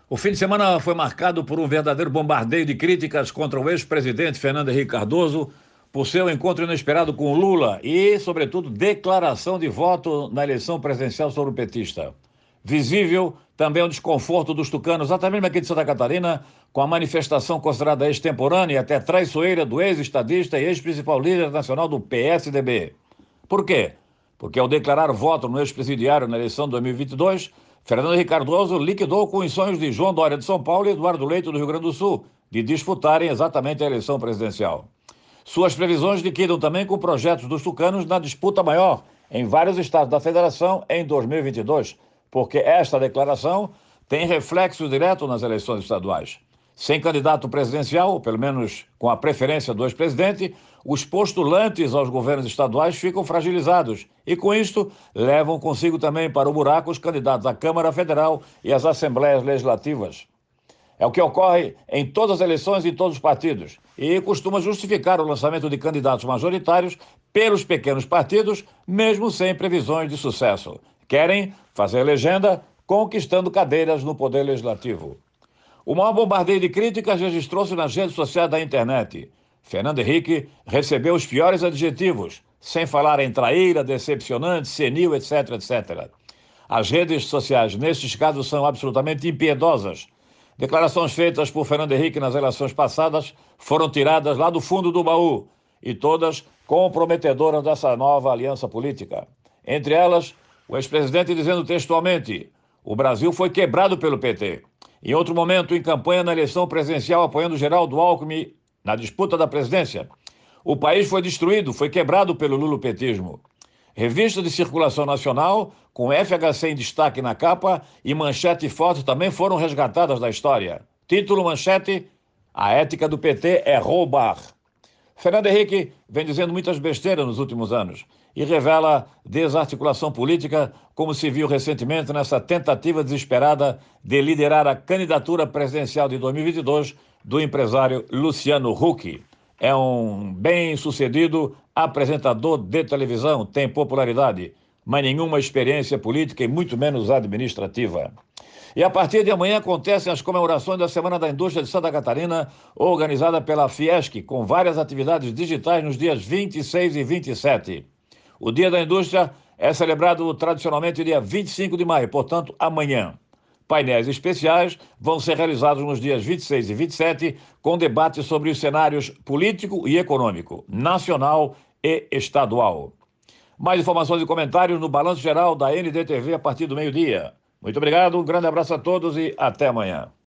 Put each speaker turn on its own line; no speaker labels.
O fim de semana foi marcado por um verdadeiro bombardeio de críticas contra o ex-presidente Fernando Henrique Cardoso por seu encontro inesperado com Lula e, sobretudo, declaração de voto na eleição presidencial sobre o petista. Visível também o desconforto dos tucanos, até mesmo aqui de Santa Catarina, com a manifestação considerada extemporânea e até traiçoeira do ex-estadista e ex-principal líder nacional do PSDB. Por quê? Porque ao declarar voto no ex-presidiário na eleição de 2022, Fernando Henrique Cardoso liquidou com os sonhos de João Dória de São Paulo e Eduardo Leite do Rio Grande do Sul de disputarem exatamente a eleição presidencial. Suas previsões liquidam também com projetos dos tucanos na disputa maior em vários estados da federação em 2022, porque esta declaração tem reflexo direto nas eleições estaduais. Sem candidato presidencial, ou pelo menos com a preferência do ex-presidente, os postulantes aos governos estaduais ficam fragilizados e, com isto, levam consigo também para o buraco os candidatos à Câmara Federal e às Assembleias Legislativas. É o que ocorre em todas as eleições e em todos os partidos e costuma justificar o lançamento de candidatos majoritários pelos pequenos partidos, mesmo sem previsões de sucesso. Querem fazer legenda conquistando cadeiras no Poder Legislativo. O maior bombardeio de críticas registrou-se nas redes sociais da internet. Fernando Henrique recebeu os piores adjetivos, sem falar em traíra, decepcionante, senil, etc, etc. As redes sociais, nestes casos, são absolutamente impiedosas. Declarações feitas por Fernando Henrique nas eleições passadas foram tiradas lá do fundo do baú e todas comprometedoras dessa nova aliança política. Entre elas, o ex-presidente dizendo textualmente: o Brasil foi quebrado pelo PT. Em outro momento, em campanha na eleição presidencial, apoiando Geraldo Alckmin na disputa da presidência, o país foi destruído, foi quebrado pelo lulopetismo. Revista de circulação nacional, com FHC em destaque na capa e manchete e foto também foram resgatadas da história. Título, manchete: a ética do PT é roubar. Fernando Henrique vem dizendo muitas besteiras nos últimos anos e revela desarticulação política, como se viu recentemente nessa tentativa desesperada de liderar a candidatura presidencial de 2022 do empresário Luciano Huck. É um bem-sucedido apresentador de televisão, tem popularidade, mas nenhuma experiência política e muito menos administrativa. E a partir de amanhã acontecem as comemorações da Semana da Indústria de Santa Catarina, organizada pela Fiesc, com várias atividades digitais nos dias 26 e 27. O Dia da Indústria é celebrado tradicionalmente dia 25 de maio, portanto, amanhã. Painéis especiais vão ser realizados nos dias 26 e 27, com debates sobre os cenários político e econômico, nacional e estadual. Mais informações e comentários no Balanço Geral da NDTV a partir do meio-dia. Muito obrigado, um grande abraço a todos e até amanhã.